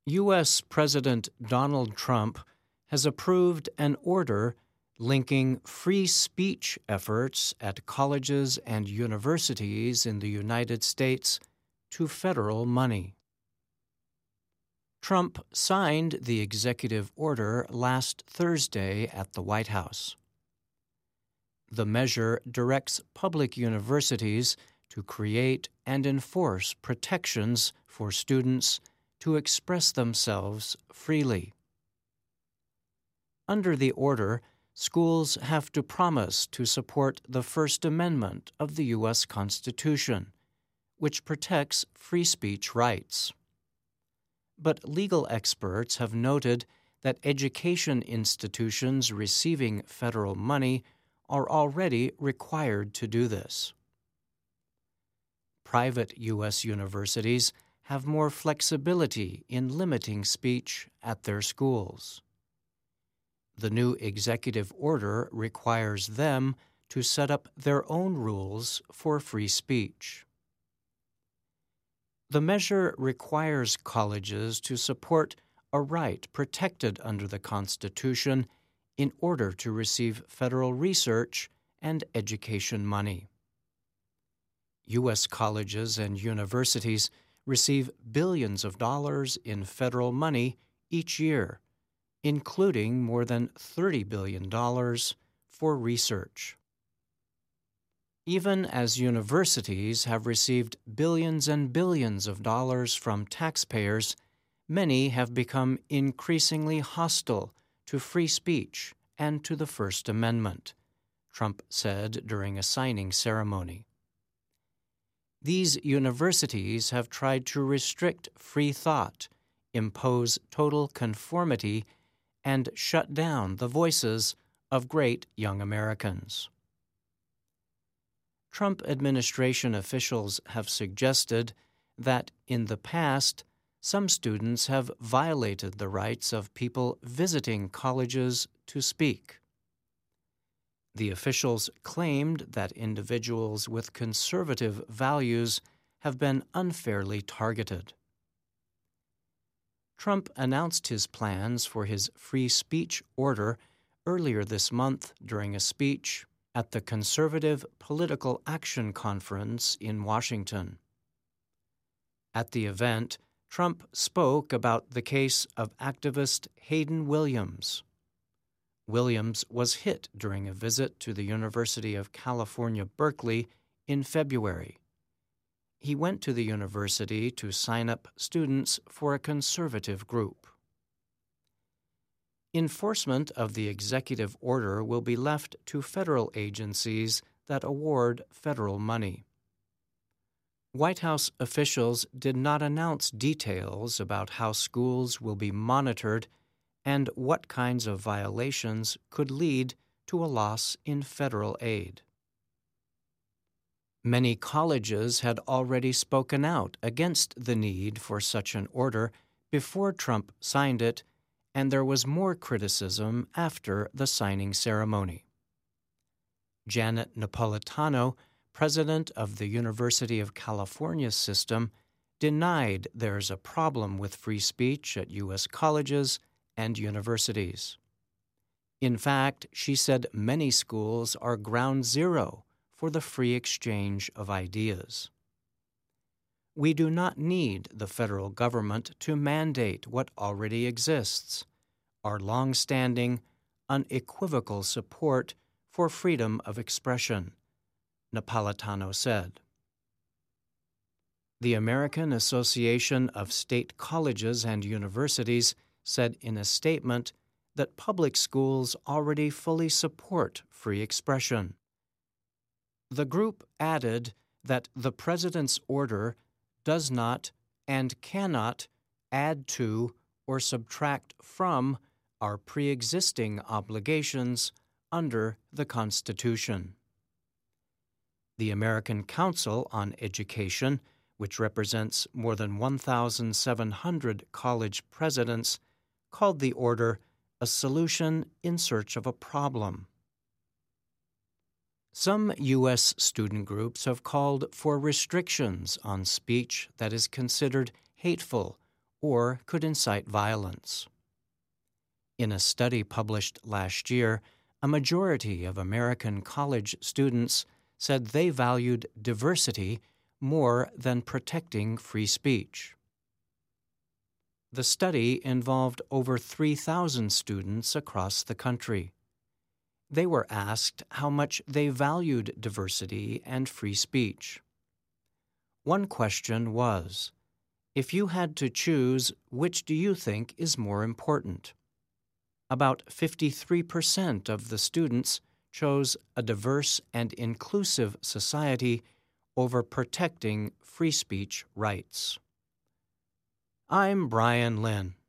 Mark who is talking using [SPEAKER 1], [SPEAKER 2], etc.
[SPEAKER 1] U.S. President Donald Trump has approved an order linking free speech efforts at colleges and universities in the United States to federal money. Trump signed the executive order last Thursday at the White House. The measure directs public universities to create and enforce protections for students to express themselves freely. Under the order, schools have to promise to support the First Amendment of the U.S. Constitution, which protects free speech rights. But legal experts have noted that education institutions receiving federal money are already required to do this. Private U.S. universities have more flexibility in limiting speech at their schools. The new executive order requires them to set up their own rules for free speech. The measure requires colleges to support a right protected under the Constitution in order to receive federal research and education money. U.S. colleges and universities receive billions of dollars in federal money each year, including more than $30 billion for research. Even as universities have received billions and billions of dollars from taxpayers, many have become increasingly hostile to free speech and to the First Amendment, Trump said during a signing ceremony. These universities have tried to restrict free thought, impose total conformity, and shut down the voices of great young Americans. Trump administration officials have suggested that in the past, some students have violated the rights of people visiting colleges to speak. The officials claimed that individuals with conservative values have been unfairly targeted. Trump announced his plans for his free speech order earlier this month during a speech at the Conservative Political Action Conference in Washington. At the event, Trump spoke about the case of activist Hayden Williams. Williams was hit during a visit to the University of California, Berkeley in February. He went to the university to sign up students for a conservative group. Enforcement of the executive order will be left to federal agencies that award federal money. White House officials did not announce details about how schools will be monitored and what kinds of violations could lead to a loss in federal aid. Many colleges had already spoken out against the need for such an order before Trump signed it, and there was more criticism after the signing ceremony. Janet Napolitano, president of the University of California system, denied there's a problem with free speech at U.S. colleges and universities. In fact, she said many schools are ground zero for the free exchange of ideas. We do not need the federal government to mandate what already exists, our long-standing, unequivocal support for freedom of expression, Napolitano said. The American Association of State Colleges and Universities said in a statement that public schools already fully support free expression. The group added that the president's order does not and cannot add to or subtract from our pre-existing obligations under the Constitution. The American Council on Education, which represents more than 1,700 college presidents, called the order a solution in search of a problem. Some U.S. student groups have called for restrictions on speech that is considered hateful or could incite violence. In a study published last year, a majority of American college students said they valued diversity more than protecting free speech. The study involved over 3,000 students across the country. They were asked how much they valued diversity and free speech. One question was, if you had to choose, which do you think is more important? About 53% of the students chose a diverse and inclusive society over protecting free speech rights. I'm Brian Lynn.